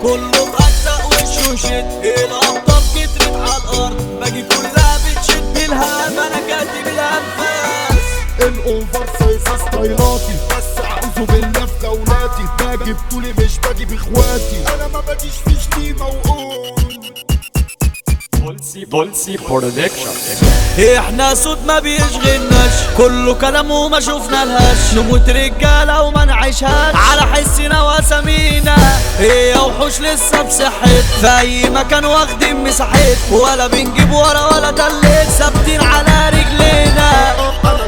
كله بأجزاء وشوشت، الأبطال كترت على الأرض، باجي كلها بتشد الهم، أنا كاتب الأنفاس. الأوفر سايز ستايلاتي، بس أعوذ بالله في جولاتي، باجي بطولي مش باجي بإخواتي، أنا ما باجيش في شتيمة وقول. بولسي برودكشن. احنا صوت ما بيشغلناش، كله كلام وما شفنا لهاش، نموت رجالة وما نعيشهاش على حسنا واسامينا. هي وحوش لسه بصحت في اي مكان واخدين مساحت، ولا بنجيب ولا دلت، ثابتين على رجلينا.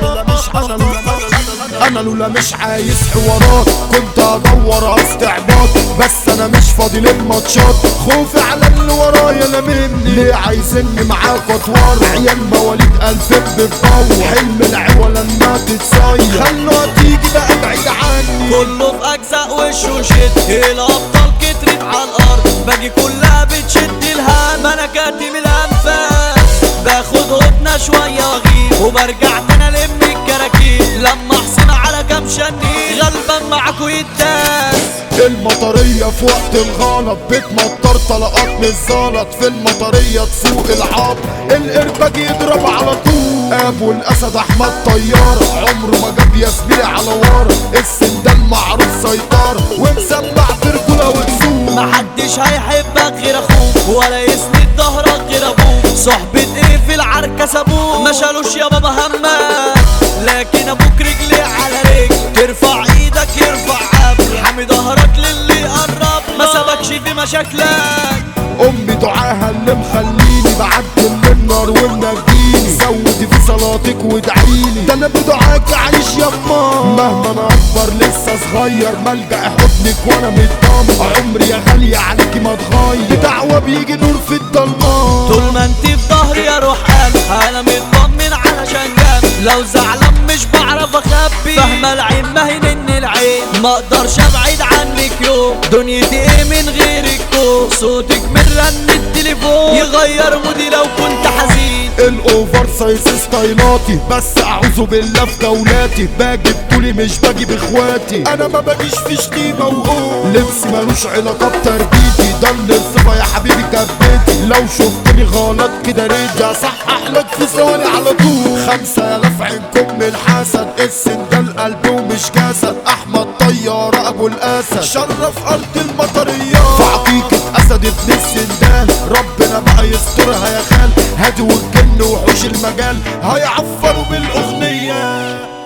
انا لولا مش عايز حوارات كنت ادور استعباط، بس انا مش فاضي للماتشات، خوفي على اللي ورايا لا مني. ليه عايزني معاك اطوار؟ عيال مواليد 2000 بتطور، حلم العوله انها تتصير، خلوها تيجي بقى بعيد عني. كله في اجزاء وشوشت، الابطال كترت على الارض، باجي كلها بتشد الهم، انا كاتم الانفاس. باخد هدنه شويه واغيب، وبرجع تاني الم الكراكيب، لما احسن على كام شني غلبان معاكوا يتداس. المطرية في وقت الغلط بتمطر طلقات من الزلط، في المطرية تسوق العاب، الارباج يضرب على طول. ابو الاسد احمد طيارة، عمره ما جاب ياسمين على ورا، السندال معروف سيطرة، ومسمع برجولة وتسوق. محدش هيحبك غير اخوك، ولا يسند ظهرك غير ابوك، صحبة ايه في العركة سابوك، ما شالوش يا بابا همك، لكن ابوك رجلي على رجل، ترفع ايدك يرفع عبل، حامي ظهرك للي قرب، ما سابكش في مشاكلك. امي دعاها اللي مخليني بعدي من النار ومنجيني، زودي في صلاتك وادعيلي، ده انا بدعاك عايش يما، مهما انا اكبر لسه صغير، ملجأ حضنك وانا مطمن، عمري يا غالية عليكي ما اتغير، بدعوة بيجي نور في الضلمات. طول ما انت في ظهري يا روح قلبي، انا مطمن علشان جنبي، لو زعلان مش بعرف اخبي، فاهمة العين ما هي من العين، ما اقدرش ابعد عنك يوم، دنيتي ايه من غيرك كوم، صوتك من رن التليفون يغير مودي لو كنت حزين. الاوفر سايز ستايلاتي، بس اعوذ بالله في جولاتي، باجي بطولي مش باجي باخواتي، انا ما باجيش في شتيمة وقول. لبسي ملوش علاقة بتربيتي، ده اللي الصفة يا حبيبي كبيتي، لو شفتني غلط كده ريت اصحح لك في ثواني على طول. 5000 عينكم من حسد، السندال قلبي ومش جسد، احمد طيارة ابو الاسد، شرف ارض المطريات، في عقيقة اسد ابن السندال، ربنا بقى يسترها يا خال، هادي والجن وحوش المجال هيعفروا بالاغنية.